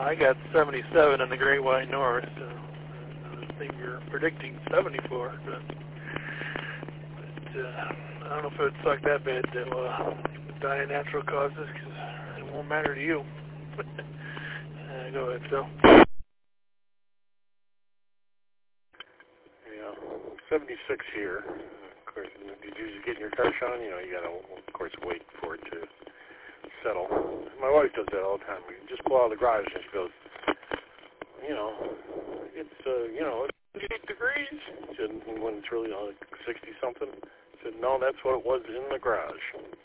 I got 77 in the Great White North. I think you're predicting 74, but I don't know if it would suck that bad to die of natural causes, because it won't matter to you. Go ahead, Phil. Yeah, 76 here. Of course, did you just get in your car, Sean? You know, you gotta, of course, wait for it to settle. My wife does that all the time. We just pull out of the garage and she goes, you know, it's, you know, it's 8 degrees. She said, when it's really like 60-something. I said, no, that's what it was in the garage.